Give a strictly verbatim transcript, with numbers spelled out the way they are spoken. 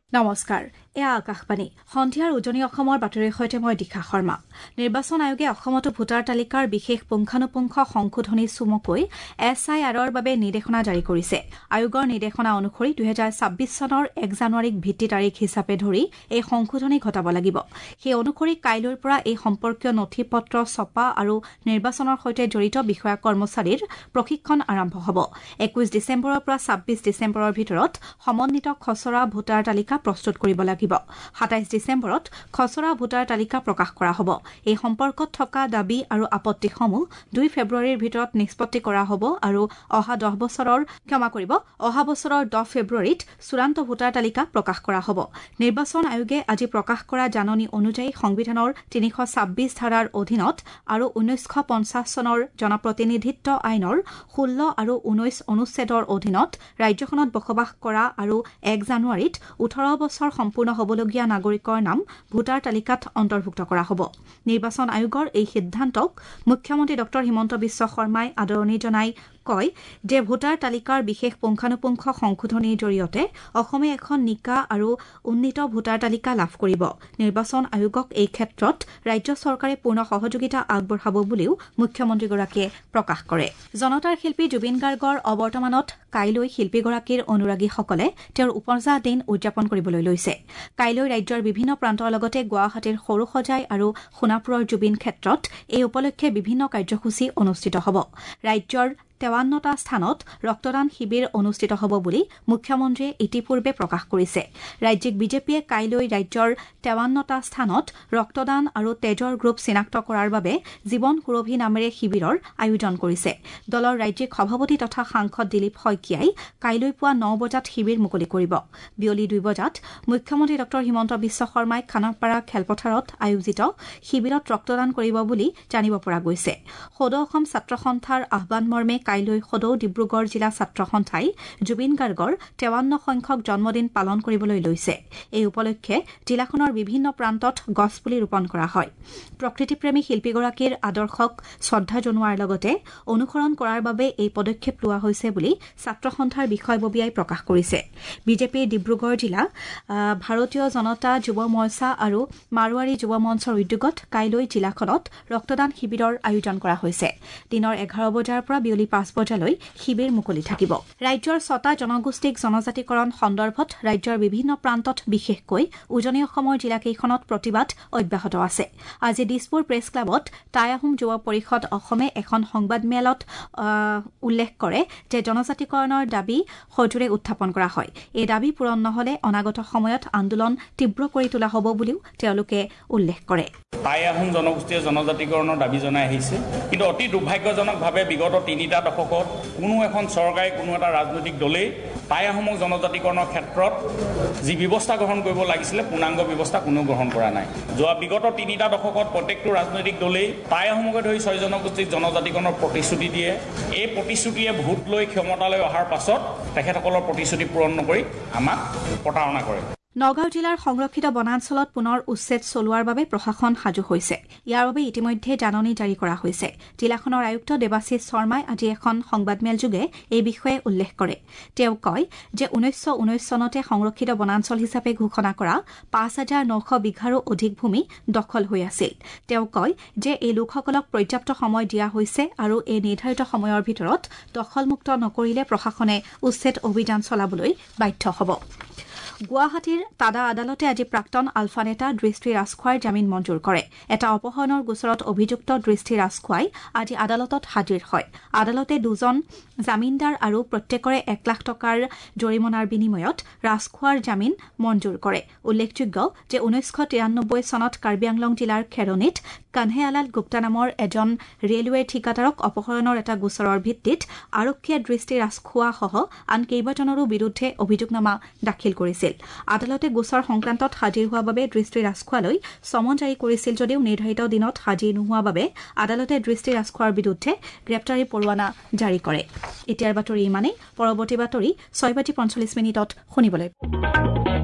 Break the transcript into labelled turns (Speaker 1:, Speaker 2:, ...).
Speaker 1: নমস্কাৰ এয়া আকাশবাণী সন্ধিয়াৰ উজনি অসমৰ বাতৰিৰ সৈতে মই দীক্ষা শৰ্মা নিৰ্বাচন আয়োগে অসমতো ভোটাৰ তালিকাৰ বিশেষ পুংখানুপুংখ সংশোধনী চুমকৈ এছ আই আৰৰ বাবে নিৰ্দেশনা জাৰি কৰিছে আয়োগৰ নিৰ্দেশনা অনুসৰি দুই হাজাৰ ছাব্বিছ চনৰ এক জানুৱাৰীক ভিত্তি তাৰিখ হিচাপে ধৰি এই সংশোধনী ঘটাব লাগিব সেই অনুসৰি কাইলৈৰ পৰা এই সম্পৰ্কীয় নথি পত্ৰ ছপা আৰু নিৰ্বাচনৰ সৈতে জড়িত বিষয়া কৰ্মচাৰীৰ প্ৰশিক্ষণ আৰম্ভ হ'ব একৈশ ডিচেম্বৰৰ পৰা ছাব্বিছ ডিচেম্বৰৰ ভিতৰত সমন্বিত খচৰা ভোটাৰ তালিকা প্ৰস্তুত কৰিব লাগিব সাতাইশ ডিচেম্বৰত খচৰা ভোটাৰ তালিকা প্ৰকাশ কৰা হ'ব এই সম্পৰ্কত থকা দাবী আৰু আপত্তিসমূহ দুই ফেব্ৰুৱাৰীৰ ভিতৰত নিষ্পত্তি কৰা হ'ব আৰু অহা দহ বছৰৰ ক্ষমা কৰিব অহা বছৰৰ দহ ফেব্ৰুৱাৰীত চূড়ান্ত ভোটাৰ তালিকা প্ৰকাশ কৰা হ'ব নিৰ্বাচন আয়োগে আজি প্ৰকাশ কৰা জাননী অনুযায়ী সংবিধানৰ তিনিশ ছাব্বিছ ধাৰাৰ অধীনত আৰু ঊনৈছশ পঞ্চাছ চনৰ জনপ্ৰতিনিধিত্ব আইনৰ ষোল্ল আৰু ঊনৈছ অনুচ্ছেদৰ অধীনত ৰাজ্যখনত বসবাস কৰা আৰু এক জানুৱাৰীত ওঠৰ বছৰ সম্পূৰ্ণ হ'বলগীয়া নাগৰিকৰ নাম ভোটাৰ তালিকাত অন্তৰ্ভুক্ত কৰা হ'ব নিৰ্বাচন আয়োগৰ এই সিদ্ধান্তক মুখ্যমন্ত্ৰী ডক্টৰ হিমন্ত বিশ্ব শৰ্মাই আদৰণি জনাই কয় যে ভোটাৰ তালিকাৰ বিশেষ পুংখানুপুংখ সংশোধনীৰ জৰিয়তে অসমে এখন নিকা আৰু উন্নীত ভোটাৰ তালিকা লাভ কৰিব নিৰ্বাচন আয়োগক এই ক্ষেত্ৰত ৰাজ্য চৰকাৰে পূৰ্ণ সহযোগিতা আগবঢ়াব বুলিও মুখ্যমন্ত্ৰীগৰাকীয়ে প্ৰকাশ কৰে জনতাৰ শিল্পী জুবিন গাৰ্গৰ অৱৰ্তমানত কাইলৈ শিল্পীগৰাকীৰ অনুৰাগীসকলে তেওঁৰ উপজা দিন উদযাপন কৰিবলৈ লৈছে কাইলৈ ৰাজ্যৰ বিভিন্ন প্ৰান্তৰ লগতে গুৱাহাটীৰ সৰুসজাই আৰু সোণাপুৰৰ জুবিন ক্ষেত্ৰত এই উপলক্ষে বিভিন্ন কাৰ্যসূচী অনুষ্ঠিত হ'ব ৰাজ্যৰ তেৱান্নটা স্থানত ৰক্তদান শিবিৰ অনুষ্ঠিত হ'ব বুলি মুখ্যমন্ত্ৰীয়ে ইতিপূৰ্বে প্ৰকাশ কৰিছে ৰাজ্যিক বিজেপিয়ে কাইলৈ ৰাজ্যৰ তেৱান্নটা স্থানত ৰক্তদান আৰু তেজৰ গ্ৰুপ চিনাক্ত কৰাৰ বাবে জীৱন সুৰভি নামেৰে শিবিৰৰ আয়োজন কৰিছে দলৰ ৰাজ্যিক সভাপতি তথা সাংসদ দিলীপ শইকীয়াই কাইলৈ পুৱা ন বজাত শিবিৰ মুকলি কৰিব বিয়লি দুই বজাত মুখ্যমন্ত্ৰী ডক্টৰ হিমন্ত বিশ্ব শৰ্মাই খানাপাৰা খেলপথাৰত আয়োজিত শিবিৰত ৰক্তদান কৰিব বুলি জানিব পৰা গৈছে সদৌ অসম ছাত্ৰ সন্থাৰ আহ্বান মৰ্মে কাইলৈ সদৌ ডিব্ৰুগড় জিলা ছাত্ৰ সন্থাই জুবিন গাৰ্গৰ তেৱান্ন সংখ্যক জন্মদিন পালন কৰিবলৈ লৈছে এই উপলক্ষে জিলাখনৰ বিভিন্ন প্ৰান্তত গছপুলি ৰোপণ কৰা হয় প্ৰকৃতিপ্ৰেমী শিল্পীগৰাকীৰ আদৰ্শক শ্ৰদ্ধা জনোৱাৰ লগতে অনুসৰণ কৰাৰ বাবে এই পদক্ষেপ লোৱা হৈছে বুলি ছাত্ৰ সন্থাৰ বিষয়ববীয়াই প্ৰকাশ কৰিছে বিজেপিৰ ডিব্ৰুগড় জিলা ভাৰতীয় জনতা যুৱ মৰ্চা আৰু মাৰোৱাৰী যুৱ মঞ্চৰ উদ্যোগত কাইলৈ জিলাখনত ৰক্তদান শিবিৰৰ আয়োজন কৰা হৈছে দিনৰ এঘাৰ বজাৰ পৰা বিয়লি পাঁচ বজালৈ শিবিৰ মুকলি থাকিব ৰাজ্যৰ ছটা জনগোষ্ঠীক জনজাতিকৰণ সন্দৰ্ভত ৰাজ্যৰ বিভিন্ন প্ৰান্তত বিশেষকৈ উজনি অসমৰ জিলাকেইখনত প্ৰতিবাদ অব্যাহত আছে আজি দিছপুৰ প্ৰেছ ক্লাবত টাই আহোম যুৱ পৰিষদ অসমে এখন সংবাদমেলত উল্লেখ কৰে যে জনজাতিকৰণৰ দাবী সজোৰে উত্থাপন কৰা হয় এই দাবী পূৰণ নহলে অনাগত সময়ত আন্দোলন তীব্ৰ কৰি তোলা হ'ব বুলিও তেওঁলোকে উল্লেখ কৰে
Speaker 2: টাই আহোম জনগোষ্ঠীয়ে জনজাতিকৰণৰ দাবী জনাই আহিছে কিন্তু অতি দুৰ্ভাগ্যজনকভাৱে বিগত তিনিটা দশকত কোনো এখন চৰকাৰে কোনো এটা ৰাজনৈতিক দলেই টাই আহোমক জনজাতিকৰণৰ ক্ষেত্ৰত যি ব্যৱস্থা গ্ৰহণ কৰিব লাগিছিলে পূৰ্ণাংগ ব্যৱস্থা কোনো গ্ৰহণ কৰা নাই যোৱা বিগত তিনিটা দশকত প্ৰত্যেকটো ৰাজনৈতিক দলেই টাই আহোমকে ধৰি ছয় জনগোষ্ঠীক জনজাতিকৰণৰ প্ৰতিশ্ৰুতি দিয়ে এই প্ৰতিশ্ৰুতিয়ে ভোট লৈ ক্ষমতালৈ অহাৰ পাছত তেখেতসকলৰ প্ৰতিশ্ৰুতি পূৰণ নকৰি আমাক প্ৰতাৰণা কৰে
Speaker 1: নগাঁও জিলাৰ সংৰক্ষিত বনাঞ্চলত পুনৰ উচ্ছেদ চলোৱাৰ বাবে প্ৰশাসন সাজু হৈছে ইয়াৰ বাবে ইতিমধ্যে জাননী জাৰি কৰা হৈছে জিলাখনৰ আয়ুক্ত দেৱাশিষ শৰ্মাই আজি এখন সংবাদমেলযোগে এই বিষয়ে উল্লেখ কৰে তেওঁ কয় যে ঊনৈছশ ঊনৈছ চনতে সংৰক্ষিত বনাঞ্চল হিচাপে ঘোষণা কৰা পাঁচ হাজাৰ নশ বিঘাৰো অধিক ভূমি দখল হৈ আছিল তেওঁ কয় যে এই লোকসকলক পৰ্যাপ্ত সময় দিয়া হৈছে আৰু এই নিৰ্ধাৰিত সময়ৰ ভিতৰত দখলমুক্ত নকৰিলে প্ৰশাসনে উচ্ছেদ অভিযান চলাবলৈ বাধ্য হ'ব গুৱাহাটীৰ টাডা আদালতে আজি প্ৰাক্তন আলফা নেতা দৃষ্টি ৰাজখোৱাৰ জামিন মঞ্জুৰ কৰে এটা অপহৰণৰ গোচৰত অভিযুক্ত দৃষ্টি ৰাজখোৱাই আজি আদালতত হাজিৰ হয় আদালতে দুজন জামিনদাৰ আৰু প্ৰত্যেকৰে এক লাখ টকাৰ জৰিমনাৰ বিনিময়ত ৰাজখোৱাৰ জামিন মঞ্জুৰ কৰে উল্লেখযোগ্য যে ঊনৈছশ তিৰানব্বৈ চনত কাৰ্বি আংলং জিলাৰ খেৰণিত কানহেয়ালাল গুপ্তা নামৰ এজন ৰেলৱেৰ ঠিকাদাৰক অপহৰণৰ এটা গোচৰৰ ভিত্তিত আৰক্ষীয়ে দৃষ্টি ৰাজখোৱাসহ আন কেইবাজনৰো বিৰুদ্ধে অভিযোগনামা দাখিল কৰিছিল আদালতে গোচৰ সংক্ৰান্তত হাজিৰ হোৱাৰ বাবে দৃষ্টি ৰাজখোৱালৈ সমন জাৰি কৰিছিল যদিও নিৰ্ধাৰিত দিনত হাজিৰ নোহোৱাৰ বাবে আদালতে দৃষ্টি ৰাজখোৱাৰ বিৰুদ্ধে গ্ৰেপ্তাৰী পৰোৱানা জাৰি কৰে এতিয়াৰ বাতৰি ইমানেই পৰৱৰ্তী বাতৰি ছয় বাজি পঞ্চল্লিছ মিনিটত শুনিবলৈ